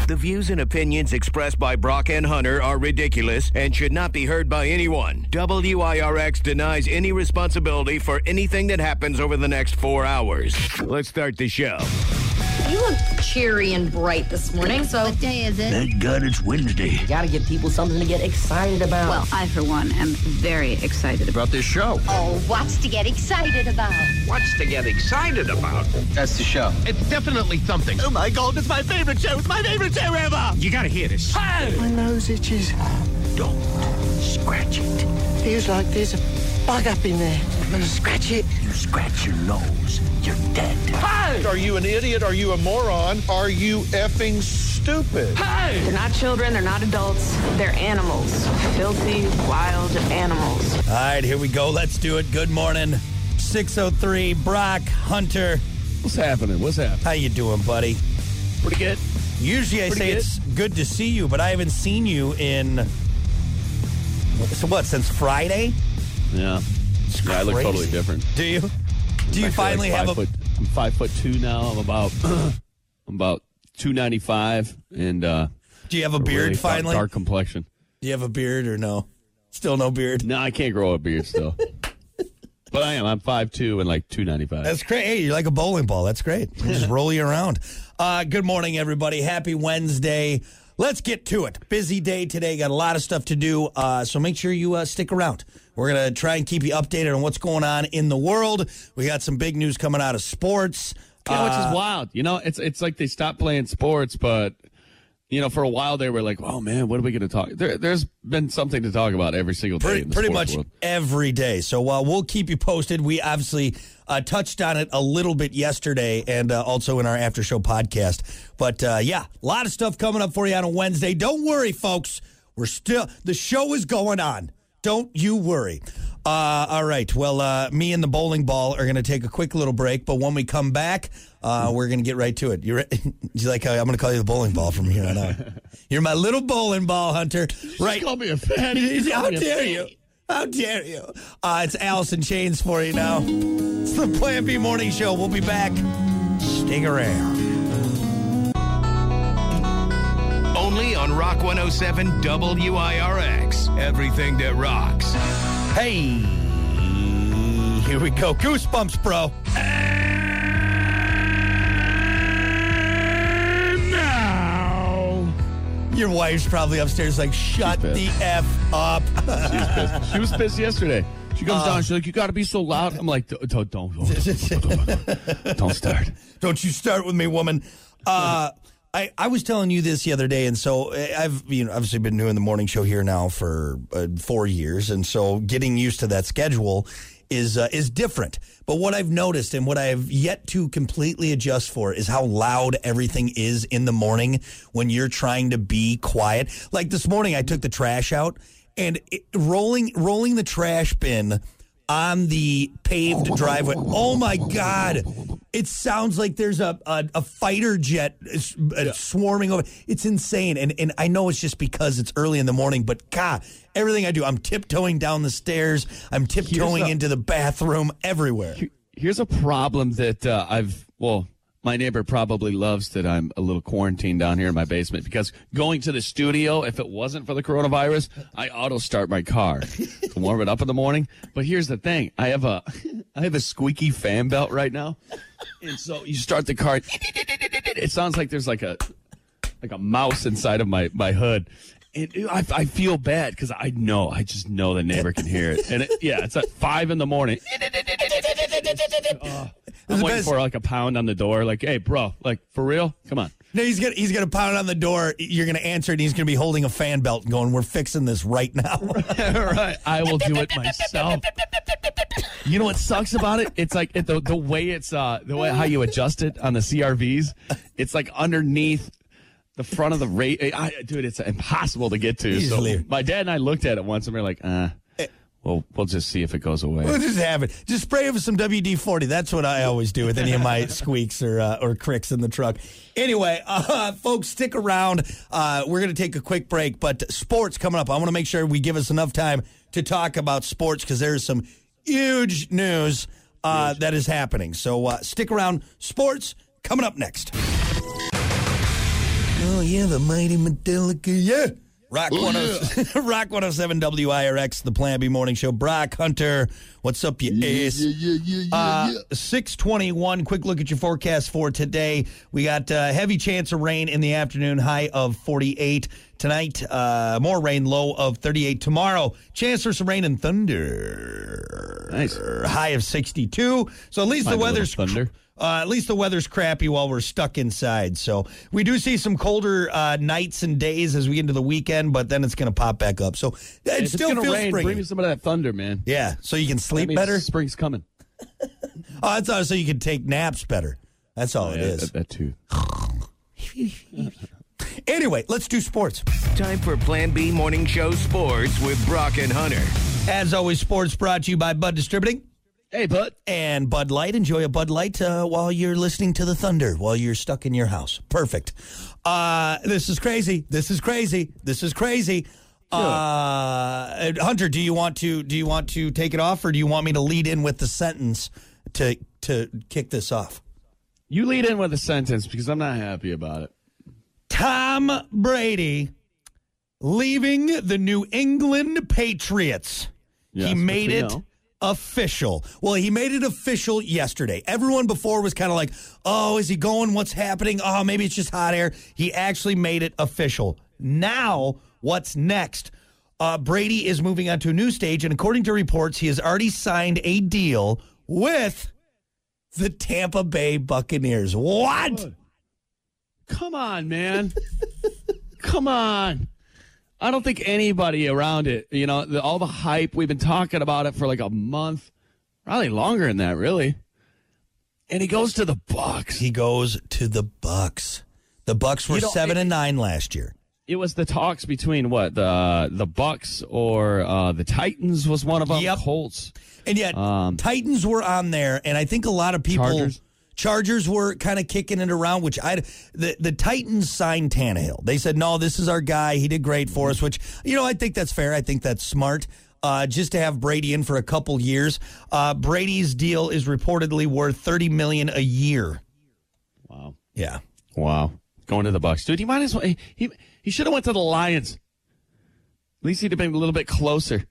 The views and opinions expressed by Brock and Hunter are ridiculous and should not be heard by anyone. WIRX denies any responsibility for anything that happens over the next 4 hours. Let's start the show. You look cheery and bright this morning, so... What day is it? Thank God it's Wednesday. You gotta give people something to get excited about. Well, I, for one, am very excited about This show. Oh, what's to get excited about? What's to get excited about? That's the show. It's definitely something. Oh my God, it's my favorite show. It's my favorite show ever. You gotta hear this. My nose itches. Don't scratch it. Feels like there's a bug up in there. I'm gonna scratch it. You scratch your nose, you're dead. Are you an idiot? Are you a moron? Are you effing stupid? They're not children, they're not adults, they're animals. Filthy, wild animals. All right, here we go. Let's do it. Good morning. 6:03, Brock, Hunter. What's happening? How you doing, buddy? Pretty good. Usually I say it's good to see you, but I haven't seen you in, since Friday? Yeah. I look totally different. Do you? Do you finally have I'm 5'2" now. I'm about 295, and do you have a beard really finally? Dark complexion. Do you have a beard or no? Still no beard? No, I can't grow a beard still. But I am. I'm 5'2" and like 295. That's great. Hey, you're like a bowling ball. That's great. We'll just roll you around. Good morning, everybody. Happy Wednesday. Let's get to it. Busy day today. Got a lot of stuff to do, so make sure you stick around. We're going to try and keep you updated on what's going on in the world. We got some big news coming out of sports. Yeah, which is wild. You know, it's like they stopped playing sports, but, you know, for a while they were like, oh, man, what are we going to talk? There's been something to talk about every single day in the pretty sports much world. Every day. So we'll keep you posted. We obviously touched on it a little bit yesterday and also in our after show podcast. But, yeah, a lot of stuff coming up for you on a Wednesday. Don't worry, folks. The show is going on. Don't you worry. All right. Well, me and the bowling ball are going to take a quick little break, but when we come back, we're going to get right to it. You like how I'm going to call you the bowling ball from here on out? You're my little bowling ball, Hunter. Right? Call me a fatty. How dare you? How dare you? It's Allison Chains for you now. It's the Plan B Morning Show. We'll be back. Stick around. Only on Rock 107 WIRX. Everything that rocks. Hey, here we go. Goosebumps, bro. And now. Your wife's probably upstairs like, shut the F up. She's pissed. She was pissed yesterday. She comes down. She's like, you got to be so loud. I'm like, don't start. Don't you start with me, woman. I was telling you this the other day, and so I've obviously been doing the morning show here now for 4 years, and so getting used to that schedule is different. But what I've noticed and what I have yet to completely adjust for is how loud everything is in the morning when you're trying to be quiet. Like this morning, I took the trash out, and rolling the trash bin on the paved driveway. Oh my God. It sounds like there's a fighter jet swarming over. It's insane. And I know it's just because it's early in the morning, but God, everything I do, I'm tiptoeing down the stairs. I'm tiptoeing into the bathroom, everywhere. Here's a problem that my neighbor probably loves that I'm a little quarantined down here in my basement, because going to the studio, if it wasn't for the coronavirus, I auto start my car to warm it up in the morning. But here's the thing. I have a squeaky fan belt right now. And so you start the car, it sounds like there's like a mouse inside of my hood. And I feel bad because I just know the neighbor can hear it. And it's at 5 in the morning. I'm waiting for like a pound on the door. Like, hey, bro, like for real? Come on. No, he's gonna pound on the door. You're gonna answer it. And he's gonna be holding a fan belt, going, "We're fixing this right now." Right. I will do it myself. You know what sucks about it? It's like the way it's the way how you adjust it on the CRVs. It's like underneath the front of the dude. It's impossible to get to. So my dad and I looked at it once, and we were like, Well, we'll just see if it goes away. We'll just have it. Just spray it with some WD-40. That's what I always do with any of my squeaks or cricks in the truck. Anyway, folks, stick around. We're going to take a quick break, but sports coming up. I want to make sure we give us enough time to talk about sports because there's some huge news that is happening. So stick around. Sports coming up next. Oh, yeah, the mighty Metallica, yeah. Rock 107 WIRX, the Plan B Morning Show. Brock Hunter, what's up, you ass? 6:21, quick look at your forecast for today. We got heavy chance of rain in the afternoon, high of 48. Tonight, more rain, low of 38. Tomorrow, chance for some rain and thunder. Nice. High of 62. So at least the weather's thunder. At least the weather's crappy while we're stuck inside. So we do see some colder nights and days as we get into the weekend, but then it's going to pop back up. So it still feels spring. Bring me some of that thunder, man. Yeah, so you can sleep better. Spring's coming. That's all, so you can take naps better. That's all it is. That too. Anyway, let's do sports. Time for Plan B Morning Show Sports with Brock and Hunter. As always, sports brought to you by Bud Distributing. Hey, Bud. And Bud Light. Enjoy a Bud Light while you're listening to the thunder, while you're stuck in your house. Perfect. This is crazy. This is crazy. This is crazy. Hunter, do you want to take it off, or do you want me to lead in with the sentence to kick this off? You lead in with a sentence because I'm not happy about it. Tom Brady leaving the New England Patriots. Yes, he made it official. Well, he made it official yesterday. Everyone before was kind of like, oh, is he going? What's happening? Oh, maybe it's just hot air. He actually made it official. Now, what's next? Brady is moving on to a new stage, and according to reports, he has already signed a deal with the Tampa Bay Buccaneers. What? Come on, man. Come on. I don't think anybody around it, all the hype, we've been talking about it for like a month, probably longer than that, really. And he goes to the Bucs. He goes to the Bucs. The Bucs were 7-9 last year. It was the talks between what, the Bucs or the Titans was one of them. Yep. Colts. And yet, Titans were on there, and I think a lot of people... Chargers were kind of kicking it around, which the Titans signed Tannehill. They said, no, this is our guy. He did great for us, which, I think that's fair. I think that's smart. Just to have Brady in for a couple years. Brady's deal is reportedly worth $30 million a year. Wow. Yeah. Wow. Going to the Bucs. Dude, he might as well. He should have went to the Lions. At least he'd have been a little bit closer.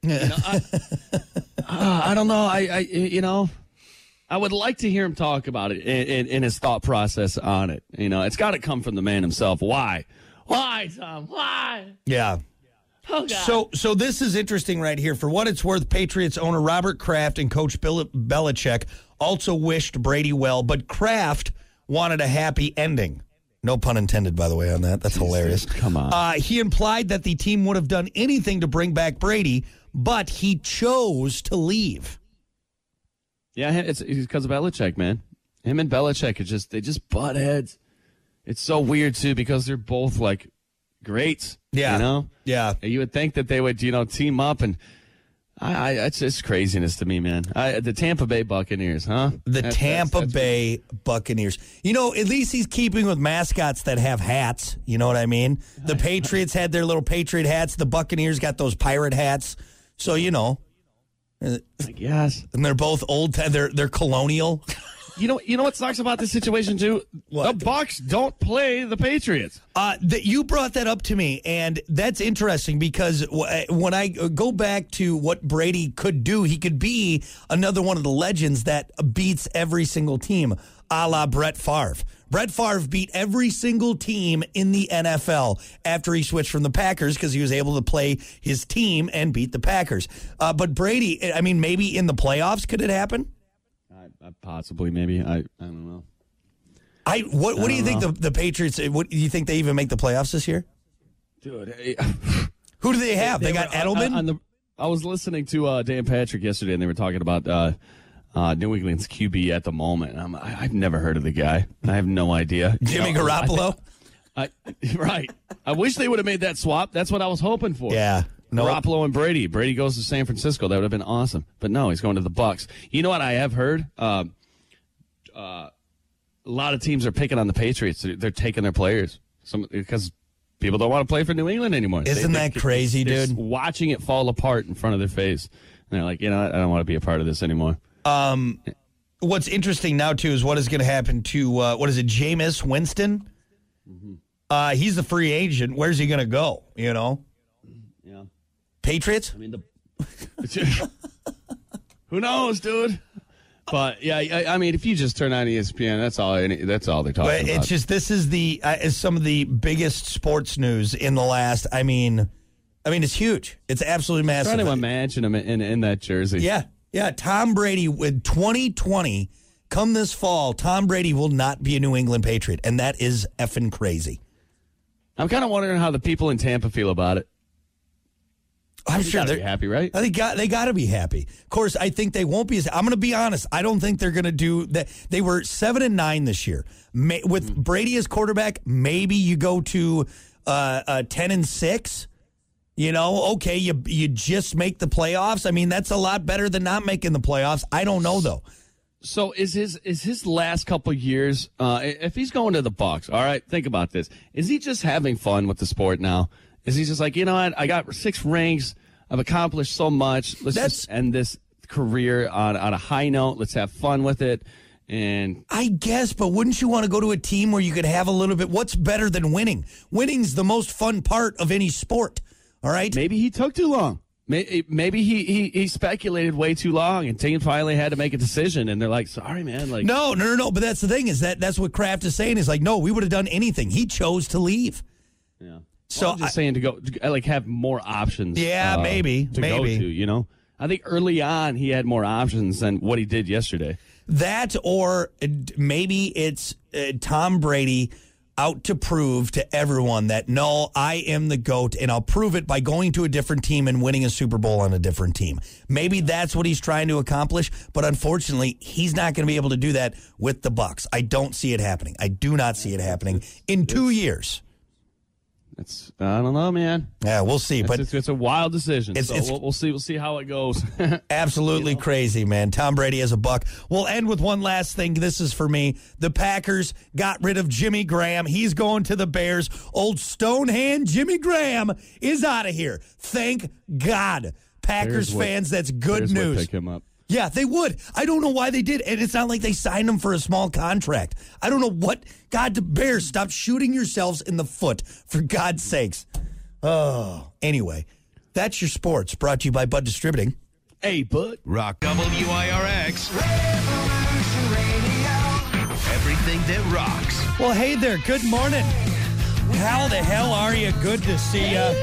I don't know. I would like to hear him talk about it in his thought process on it. It's got to come from the man himself. Why? Why, Tom? Why? Yeah. Oh, God. So this is interesting right here. For what it's worth, Patriots owner Robert Kraft and Coach Bill Belichick also wished Brady well, but Kraft wanted a happy ending. No pun intended, by the way, on that. That's hilarious. Come on. He implied that the team would have done anything to bring back Brady, but he chose to leave. Yeah, it's because of Belichick, man. Him and Belichick they just butt heads. It's so weird too because they're both like greats. Yeah, yeah. You would think that they would, team up, and it's just craziness to me, man. The Tampa Bay Buccaneers, huh? That's Tampa Bay Buccaneers. At least he's keeping with mascots that have hats. You know what I mean? The Patriots had their little Patriot hats. The Buccaneers got those pirate hats. So I guess. And they're both old. They're colonial. You know what sucks about this situation too? What? The Bucs don't play the Patriots. You brought that up to me, and that's interesting because when I go back to what Brady could do, he could be another one of the legends that beats every single team, a la Brett Favre. Brett Favre beat every single team in the NFL after he switched from the Packers because he was able to play his team and beat the Packers. But Brady, maybe in the playoffs, could it happen? Possibly, maybe. I don't know. What do you think the Patriots? What do you think they even make the playoffs this year? Dude, who do they have? They got Edelman. I was listening to Dan Patrick yesterday, and they were talking about New England's QB at the moment. I've never heard of the guy. I have no idea. Jimmy Garoppolo. Right. I wish they would have made that swap. That's what I was hoping for. Yeah. Nope. Garoppolo and Brady. Brady goes to San Francisco. That would have been awesome. But no, he's going to the Bucs. You know what I have heard? A lot of teams are picking on the Patriots. They're taking their players because people don't want to play for New England anymore. Isn't that crazy, they're dude? Watching it fall apart in front of their face. And they're like, I don't want to be a part of this anymore. What's interesting now, too, is what is going to happen to, Jameis Winston? Mm-hmm. He's a free agent. Where's he going to go? Yeah. Patriots? I mean, who knows, dude? But yeah, I mean, if you just turn on ESPN, that's all they're talking about. It's just this is is some of the biggest sports news in the last. I mean, it's huge. It's absolutely massive. I'm trying to imagine him in that jersey. Yeah. Tom Brady with 2020 come this fall. Tom Brady will not be a New England Patriot, and that is effing crazy. I'm kind of wondering how the people in Tampa feel about it. I'm sure they're happy, right? They got to be happy. Of course, I think they won't be. I'm going to be honest. I don't think they're going to do that. They were 7-9 this year with Brady as quarterback. Maybe you go to 10-6. Okay, you just make the playoffs. I mean, that's a lot better than not making the playoffs. I don't know though. So is his last couple years? If he's going to the Bucs, all right. Think about this. Is he just having fun with the sport now? Is he just like, you know what? I got 6 rings. I've accomplished so much. Let's just end this career on a high note. Let's have fun with it. And I guess, but wouldn't you want to go to a team where you could have a little bit? What's better than winning? Winning's the most fun part of any sport. All right. Maybe he took too long. Maybe he speculated way too long, and team finally had to make a decision. And they're like, "Sorry, man." Like, no. But that's the thing is that's what Kraft is saying. Is like, no, we would have done anything. He chose to leave. Yeah. So I'm just saying to go, like, have more options. Yeah, maybe. Go to, I think early on he had more options than what he did yesterday. That, or maybe it's Tom Brady out to prove to everyone that, no, I am the GOAT, and I'll prove it by going to a different team and winning a Super Bowl on a different team. Maybe that's what he's trying to accomplish, but unfortunately, he's not going to be able to do that with the Bucs. I don't see it happening. I do not see it happening in 2 years. I don't know, man. Yeah, we'll see. But it's a wild decision. We'll see. We'll see how it goes. Absolutely crazy, man. Tom Brady as a Buck. We'll end with one last thing. This is for me. The Packers got rid of Jimmy Graham. He's going to the Bears. Old Stonehand Jimmy Graham is out of here. Thank God. Packers fans, that's good news. Pick him up. Yeah, they would. I don't know why they did. And it's not like they signed him for a small contract. I don't know what. God, the Bears, stop shooting yourselves in the foot, for God's sakes. Oh, anyway, that's your sports, brought to you by Bud Distributing. Hey, Bud. Rock WIRX. Revolution Radio. Everything that rocks. Well, hey there. Good morning. How the hell are you? Good to see you.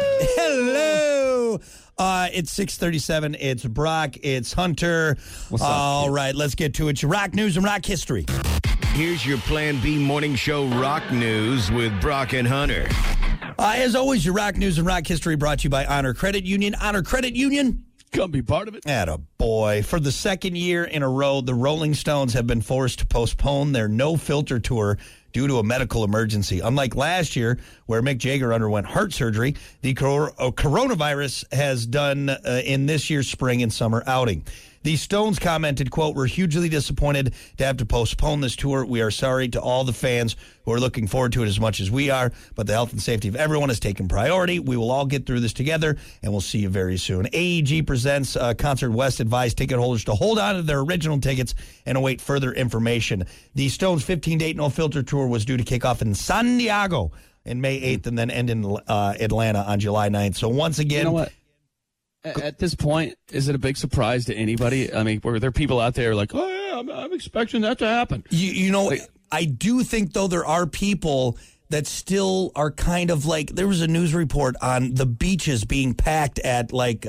Hello. It's 6:37. It's Brock. It's Hunter. What's up? All right, let's get to it. Your rock news and rock history. Here's your Plan B morning show rock news with Brock and Hunter. As always, your rock news and rock history brought to you by Honor Credit Union. Honor Credit Union. Come be part of it. Attaboy. For the second year in a row, the Rolling Stones have been forced to postpone their No Filter tour due to a medical emergency. Unlike last year, where Mick Jagger underwent heart surgery, the coronavirus has done in this year's spring and summer outing. The Stones commented, quote, "We're hugely disappointed to have to postpone this tour. We are sorry to all the fans who are looking forward to it as much as we are, but the health and safety of everyone has taken priority. We will all get through this together, and we'll see you very soon." AEG presents Concert West advised ticket holders to hold on to their original tickets and await further information. The Stones' 15-date No Filter tour was due to kick off in San Diego in May 8th and then end in Atlanta on July 9th. So once again... You know what? At this point, is it a big surprise to anybody? I mean, were there people out there like, oh, yeah, I'm expecting that to happen? You know, I do think, though, there are people that still are kind of like, there was a news report on the beaches being packed at like,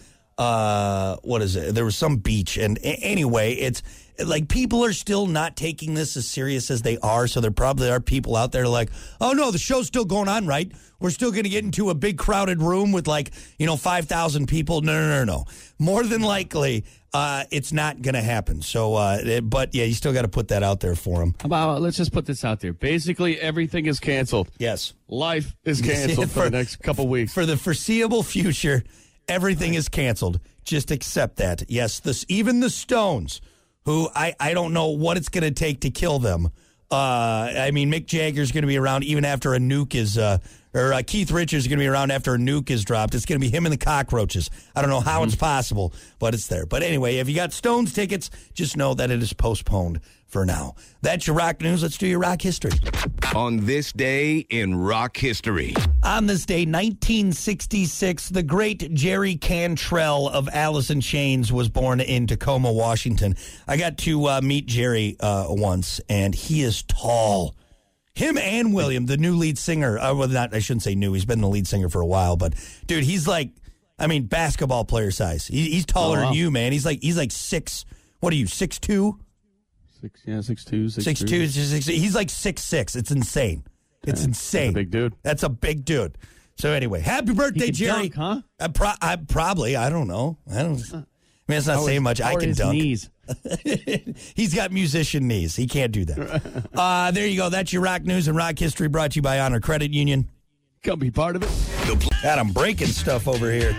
what is it? There was some beach. And anyway, it's like people are still not taking this as serious as they are. So there probably are people out there like, oh, no, the show's still going on, right? We're still going to get into a big crowded room with 5,000 people. No. More than likely, it's not going to happen. So, but yeah, you still got to put that out there for them. Let's just put this out there. Basically, everything is canceled. Yes. Life is canceled for the next couple weeks. For the foreseeable future, everything is canceled. Just accept that. Yes, even the Stones, who I don't know what it's going to take to kill them. I mean, Mick Jagger's going to be around even after a nuke is or Keith Richards is going to be around after a nuke is dropped. It's going to be him and the Cockroaches. I don't know how it's possible, but it's there. But anyway, if you got Stones tickets, just know that it is postponed for now. That's your rock news. Let's do your rock history. On this day in rock history. On this day, 1966, the great Jerry Cantrell of Alice in Chains was born in Tacoma, Washington. I got to meet Jerry once, and he is tall. Him and William, the new lead singer. I shouldn't say new. He's been the lead singer for a while, but dude, he's like, basketball player size. He's taller than you, man. He's like 6. What are you, 6'2"? 6'2", 6'2". He's like 6'6". It's insane. It's insane. That's a big dude. That's a big dude. So anyway, happy birthday, he can Jerry. Dunk, huh? Probably. I don't know. It's not saying much. I can dunk. Knees? He's got musician knees. He can't do that. There you go. That's your rock news and rock history brought to you by Honor Credit Union. Come be part of it. God, I'm breaking stuff over here.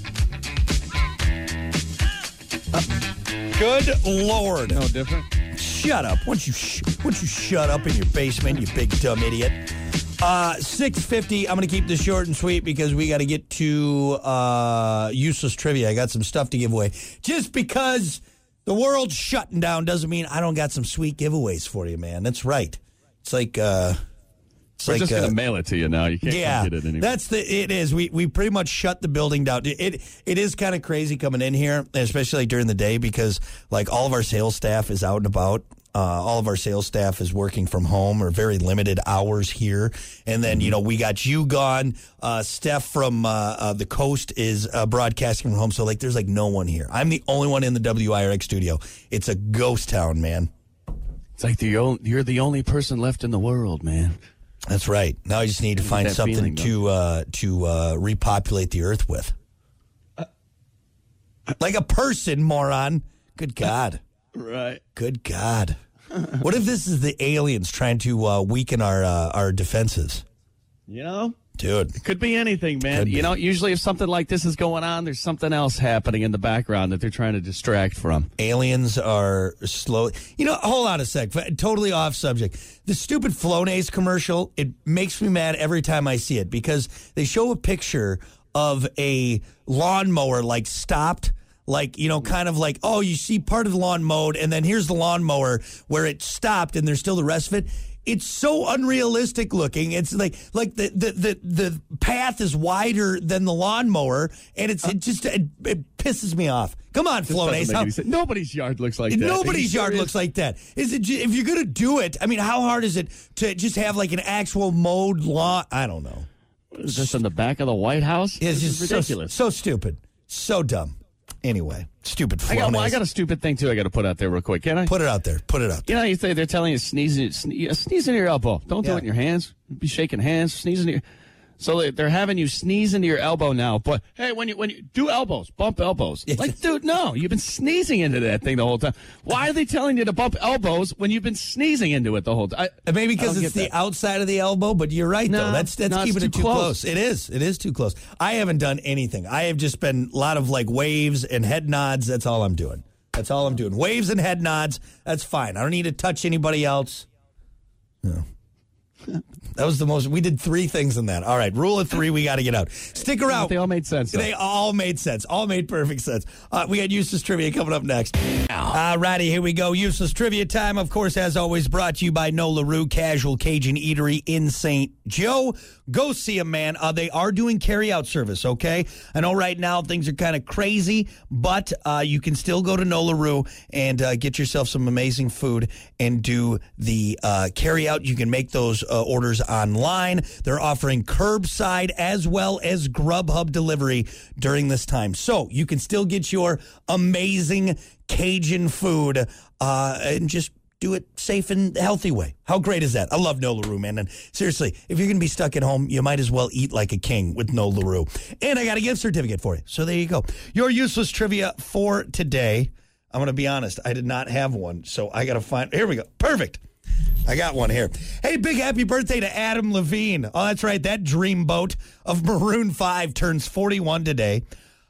Good Lord. No different. Shut up. Once you shut up in your basement, you big dumb idiot. 6:50. I'm going to keep this short and sweet because we got to get to useless trivia. I got some stuff to give away. Just because the world's shutting down doesn't mean I don't got some sweet giveaways for you, man. That's right. It's like we're just going to mail it to you now. You can't get it anymore. It is. We pretty much shut the building down. It is kind of crazy coming in here, especially during the day because like all of our sales staff is out and about. All of our sales staff is working from home or very limited hours here. And then, we got you gone. Steph from the coast is broadcasting from home. So, there's, no one here. I'm the only one in the WIRX studio. It's a ghost town, man. It's like you're the only person left in the world, man. That's right. Now I just need to find something to repopulate the earth with. Like a person, moron. Good God. Right. Good God. What if this is the aliens trying to weaken our defenses? Dude. It could be anything, man. Usually if something like this is going on, there's something else happening in the background that they're trying to distract from. Aliens are slow. Hold on a sec. Totally off subject. The stupid Flonase commercial, it makes me mad every time I see it because they show a picture of a lawnmower stopped. Kind of you see part of the lawn mowed, and then here's the lawnmower where it stopped, and there's still the rest of it. It's so unrealistic looking. It's like the path is wider than the lawnmower, and it pisses me off. Come on, Flonase. Nobody's yard looks like that. Nobody's yard looks like that. Is it? If you're gonna do it, how hard is it to just have an actual mowed lawn? I don't know. Is this in the back of the White House? It's just ridiculous. So stupid. So dumb. Anyway, stupid Flonase. I got a stupid thing, too, I got to put out there real quick. Can I? Put it out there. You say they're telling you sneeze in your elbow. Don't do it in your hands. Be shaking hands. Sneeze in your... So they're having you sneeze into your elbow now. But, hey, when you do elbows, bump elbows. Dude, no. You've been sneezing into that thing the whole time. Why are they telling you to bump elbows when you've been sneezing into it the whole time? Maybe because it's the outside of the elbow, but you're right, though. That's keeping it too close. It is. It is too close. I haven't done anything. I have just been a lot of, waves and head nods. That's all I'm doing. Waves and head nods. That's fine. I don't need to touch anybody else. No. That was the most. We did 3 things in that. All right, rule of 3. We got to get out. Stick around. They all made sense. They all made sense. All made perfect sense. We got useless trivia coming up next. All righty, here we go. Useless trivia time. Of course, as always, brought to you by No LaRue Casual Cajun Eatery in St. Joe. Go see them, man. They are doing carry-out service. Okay, I know right now things are kind of crazy, but you can still go to No LaRue and get yourself some amazing food and do the carry-out. You can make those orders online. They're offering curbside as well as Grubhub delivery during this time. So you can still get your amazing Cajun food and just do it safe and healthy way. How great is that? I love No LaRue, man. And seriously, if you're going to be stuck at home, you might as well eat like a king with No LaRue. And I got a gift certificate for you. So there you go. Your useless trivia for today. I'm going to be honest. I did not have one. So I got to find. Here we go. Perfect. I got one here. Hey, big happy birthday to Adam Levine. Oh, that's right. That dreamboat of Maroon 5 turns 41 today.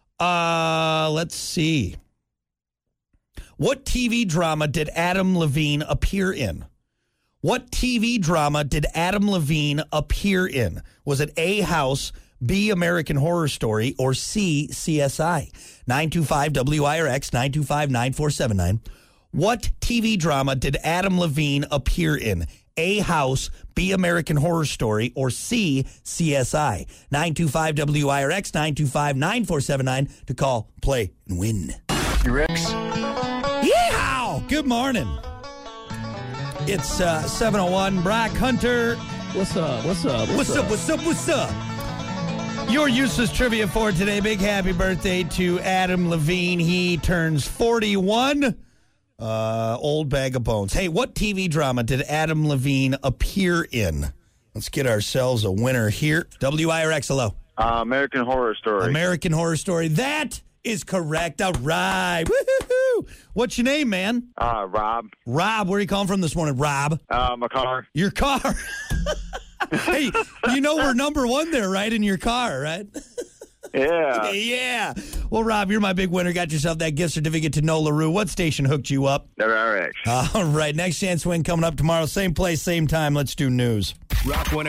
Let's see. What TV drama did Adam Levine appear in? What TV drama did Adam Levine appear in? Was it A, House, B, American Horror Story, or C, CSI? 925-WIRX, 925-9479. What TV drama did Adam Levine appear in? A, House, B, American Horror Story, or C, CSI? 925-WIRX, 925-9479 to call, play, and win. Rex. Yeehaw! Good morning. It's 7:01. Brock Hunter. What's up? What's up? What's up? Your useless trivia for today. Big happy birthday to Adam Levine. He turns 41. Old bag of bones. Hey, what TV drama did Adam Levine appear in? Let's get ourselves a winner here. WIRX, hello. American Horror Story. American Horror Story. That is correct. All right. Woo-hoo-hoo. What's your name, man? Rob. Rob, where are you calling from this morning, Rob? My car. Your car. Hey, you know we're number one there, right? In your car, right? Yeah. Yeah. Well, Rob, you're my big winner. Got yourself that gift certificate to No LaRue. What station hooked you up? WRX. All right. Next chance win coming up tomorrow. Same place, same time. Let's do news. Rock 1